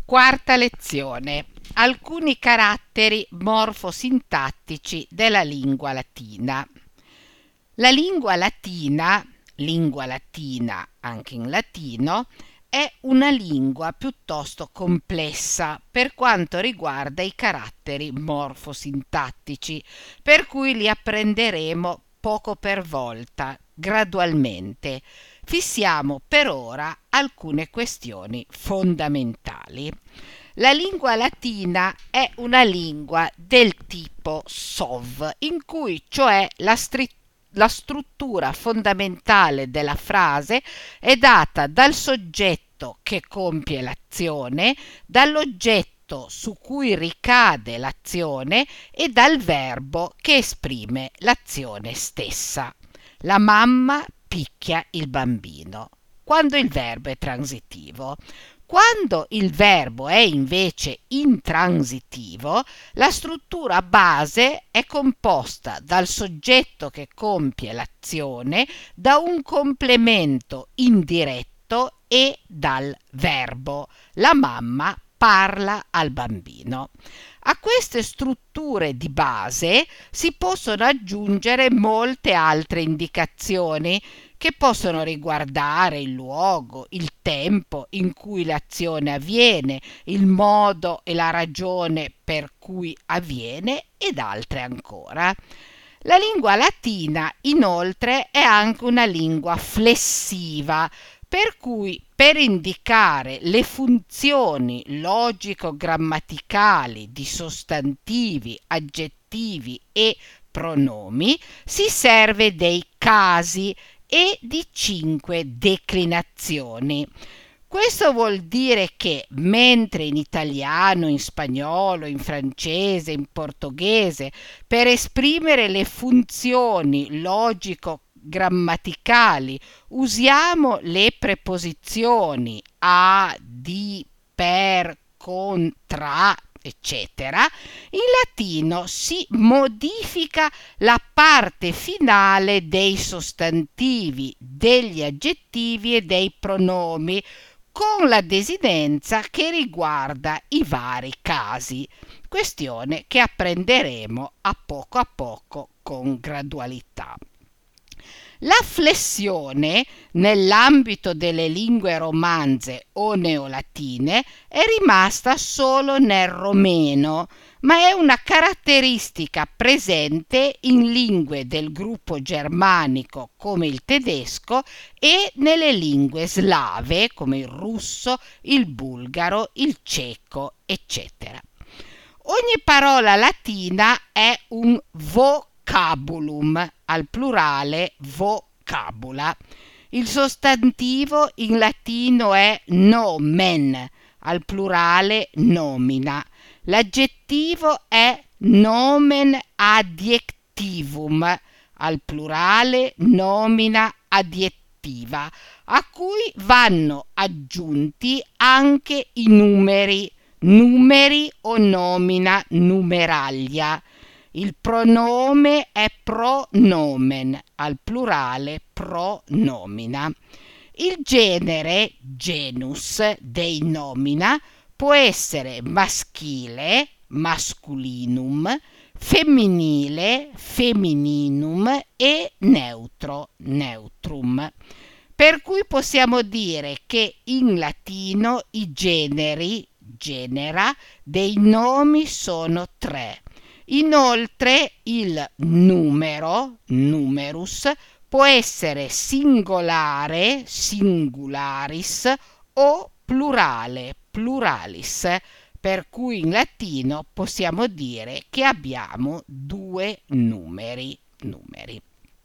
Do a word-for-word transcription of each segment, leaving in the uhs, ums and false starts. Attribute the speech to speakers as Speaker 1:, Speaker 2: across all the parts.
Speaker 1: Quarta lezione. Alcuni caratteri morfosintattici della lingua latina. La lingua latina, lingua latina anche in latino, è una lingua piuttosto complessa per quanto riguarda i caratteri morfosintattici, per cui li apprenderemo poco per volta, gradualmente. Fissiamo per ora alcune questioni fondamentali. La lingua latina è una lingua del tipo S O V, in cui cioè la, stri- la struttura fondamentale della frase è data dal soggetto che compie l'azione, dall'oggetto su cui ricade l'azione e dal verbo che esprime l'azione stessa. La mamma picchia il bambino, quando il verbo è transitivo. Quando il verbo è invece intransitivo, la struttura base è composta dal soggetto che compie l'azione, da un complemento indiretto e dal verbo. La mamma parla al bambino. A queste strutture di base si possono aggiungere molte altre indicazioni che possono riguardare il luogo, il tempo in cui l'azione avviene, il modo e la ragione per cui avviene ed altre ancora. La lingua latina, inoltre, è anche una lingua flessiva, per cui per indicare le funzioni logico-grammaticali di sostantivi, aggettivi e pronomi si serve dei casi e di cinque declinazioni. Questo vuol dire che mentre in italiano, in spagnolo, in francese, in portoghese, per esprimere le funzioni logico-grammaticali usiamo le preposizioni a, di, per, con, tra, eccetera, in latino si modifica la parte finale dei sostantivi, degli aggettivi e dei pronomi, con la desinenza che riguarda i vari casi, questione che apprenderemo a poco a poco con gradualità. La flessione, nell'ambito delle lingue romanze o neolatine, è rimasta solo nel romeno, ma è una caratteristica presente in lingue del gruppo germanico come il tedesco e nelle lingue slave come il russo, il bulgaro, il ceco, eccetera. Ogni parola latina è un vocabulum, al plurale vocabula. Il sostantivo in latino è nomen, al plurale nomina. L'aggettivo è nomen adjectivum, al plurale nomina adjettiva, a cui vanno aggiunti anche i numeri, numeri o nomina numeraglia. Il pronome è pronomen, al plurale pronomina. Il genere, genus, dei nomina può essere maschile, masculinum, femminile, femininum e neutro, neutrum. Per cui possiamo dire che in latino i generi, genera, dei nomi sono tre. Inoltre il numero, numerus, può essere singolare, singularis o plurale, pluralis, per cui in latino possiamo dire che abbiamo due numeri, numeri.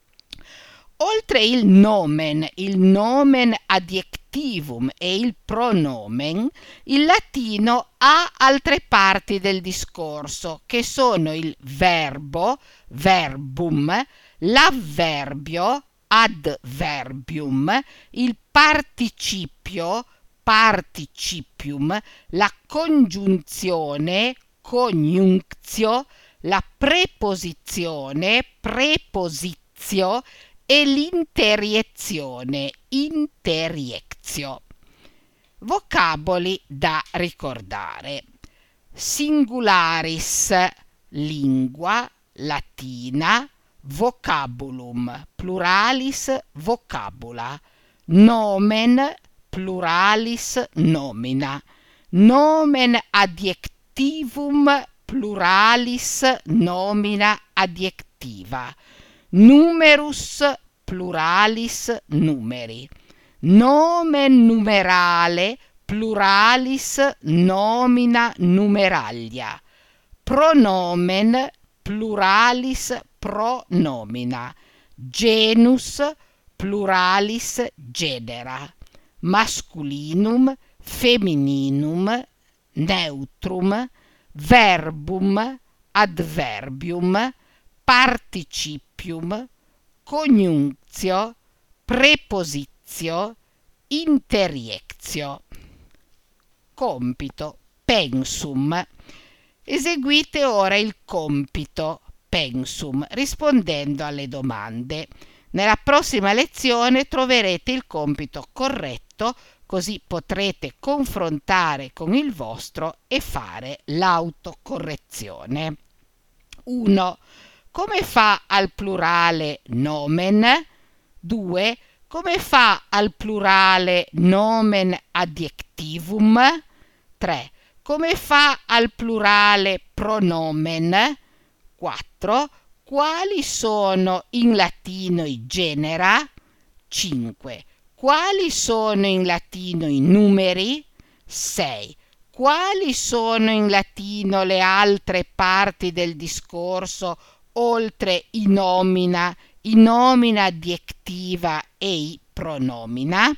Speaker 1: Oltre il nomen, il nomen adjectivum e il pronomen, il latino ha altre parti del discorso, che sono il verbo, verbum, l'avverbio, adverbium, il participio, participium, la congiunzione, coniunctio, la preposizione, preposizio e l'interiezione, interiectio. Vocaboli da ricordare. Singularis, lingua, latina, vocabulum, pluralis, vocabula. Nomen, pluralis, nomina. Nomen adjectivum, pluralis, nomina adjectiva. Numerus, pluralis, numeri. Nomen numerale, pluralis, nomina numeraglia. Pronomen, pluralis, pronomina. Genus, pluralis, genera. Masculinum, femininum, neutrum, verbum, adverbium, participium, coniunctio, preposizio, interiectio. Compito, pensum. Eseguite ora il compito pensum rispondendo alle domande. Nella prossima lezione troverete il compito corretto, così potrete confrontare con il vostro e fare l'autocorrezione. uno. Come fa al plurale nomen? due. Come fa al plurale nomen adjectivum? tre. Come fa al plurale pronomen? quattro. Quali sono in latino i genera? cinque. Quali sono in latino i numeri? sei. Quali sono in latino le altre parti del discorso oltre i nomina, i nomina adjectiva e i pronomina?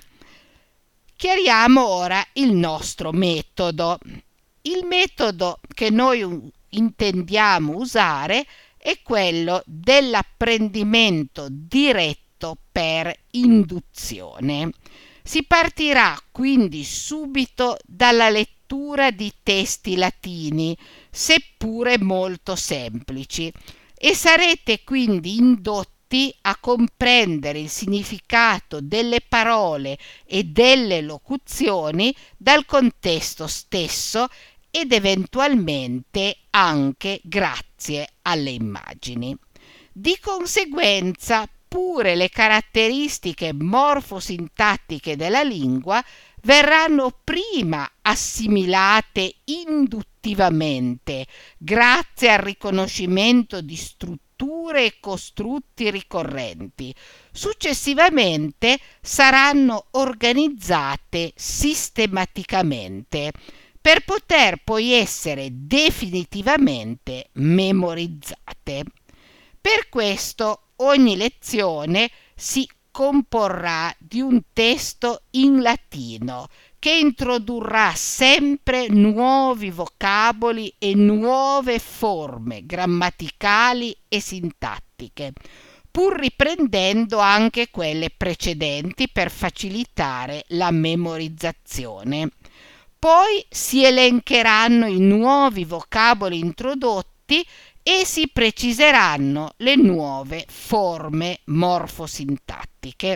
Speaker 1: Chiariamo ora il nostro metodo. Il metodo che noi intendiamo usare è quello dell'apprendimento diretto per induzione. Si partirà quindi subito dalla lettura di testi latini, seppure molto semplici, e sarete quindi indotti a comprendere il significato delle parole e delle locuzioni dal contesto stesso ed eventualmente anche grazie alle immagini. Di conseguenza, pure le caratteristiche morfosintattiche della lingua verranno prima assimilate induttivamente, grazie al riconoscimento di strutture e costrutti ricorrenti. Successivamente saranno organizzate sistematicamente, per poter poi essere definitivamente memorizzate. Per questo ogni lezione si comporrà di un testo in latino che introdurrà sempre nuovi vocaboli e nuove forme grammaticali e sintattiche, pur riprendendo anche quelle precedenti per facilitare la memorizzazione. Poi si elencheranno i nuovi vocaboli introdotti e si preciseranno le nuove forme morfosintattiche.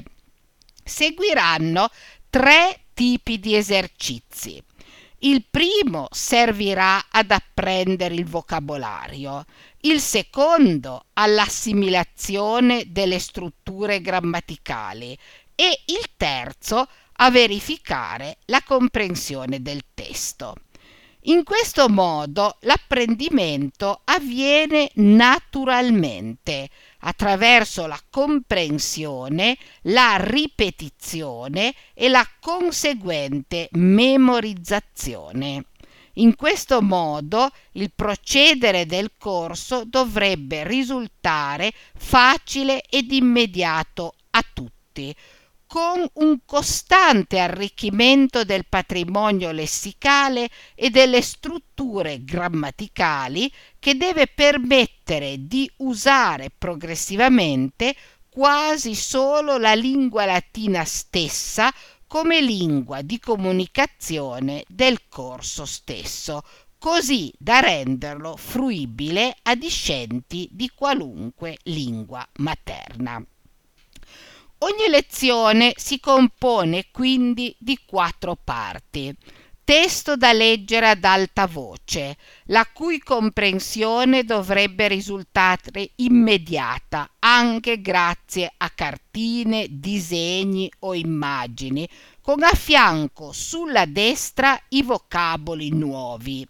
Speaker 1: Seguiranno tre tipi di esercizi. Il primo servirà ad apprendere il vocabolario, il secondo all'assimilazione delle strutture grammaticali e il terzo a verificare la comprensione del testo. In questo modo l'apprendimento avviene naturalmente attraverso la comprensione, la ripetizione e la conseguente memorizzazione. In questo modo il procedere del corso dovrebbe risultare facile ed immediato a tutti, con un costante arricchimento del patrimonio lessicale e delle strutture grammaticali che deve permettere di usare progressivamente quasi solo la lingua latina stessa come lingua di comunicazione del corso stesso, così da renderlo fruibile a discenti di qualunque lingua materna. Ogni lezione si compone quindi di quattro parti. Testo da leggere ad alta voce, la cui comprensione dovrebbe risultare immediata anche grazie a cartine, disegni o immagini, con a fianco sulla destra i vocaboli nuovi.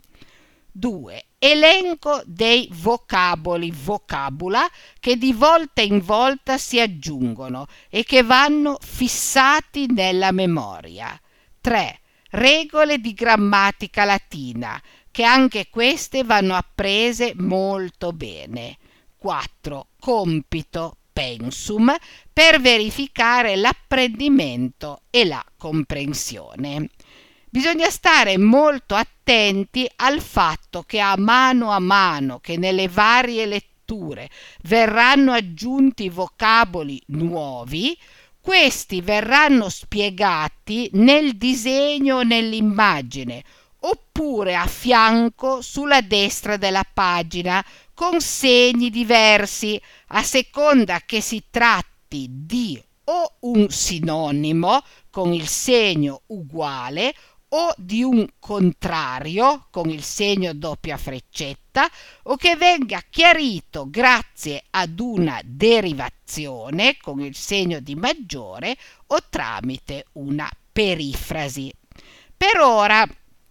Speaker 1: due. Elenco dei vocaboli vocabula che di volta in volta si aggiungono e che vanno fissati nella memoria. tre. Regole di grammatica latina, che anche queste vanno apprese molto bene. quattro. Compito pensum per verificare l'apprendimento e la comprensione. Bisogna stare molto attenti al fatto che a mano a mano che nelle varie letture verranno aggiunti vocaboli nuovi, questi verranno spiegati nel disegno o nell'immagine, oppure a fianco sulla destra della pagina con segni diversi, a seconda che si tratti di o un sinonimo con il segno uguale o di un contrario con il segno doppia freccetta, o che venga chiarito grazie ad una derivazione con il segno di maggiore o tramite una perifrasi. Per ora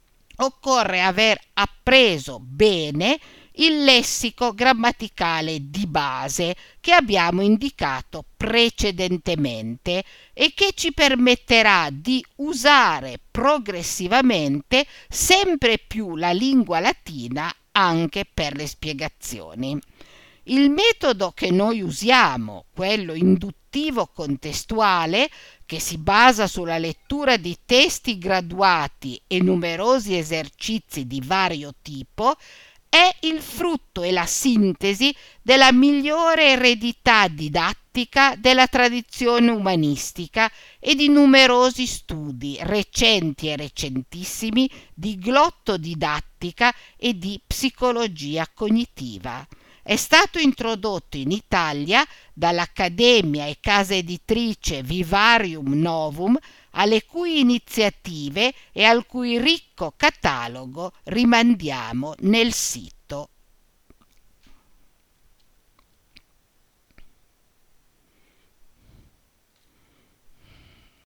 Speaker 1: occorre aver appreso bene il lessico grammaticale di base che abbiamo indicato precedentemente e che ci permetterà di usare progressivamente sempre più la lingua latina anche per le spiegazioni. Il metodo che noi usiamo, quello induttivo contestuale, che si basa sulla lettura di testi graduati e numerosi esercizi di vario tipo, è il frutto e la sintesi della migliore eredità didattica della tradizione umanistica e di numerosi studi recenti e recentissimi di glottodidattica e di psicologia cognitiva. È stato introdotto in Italia dall'Accademia e casa editrice Vivarium Novum, alle cui iniziative e al cui ricco catalogo rimandiamo nel sito.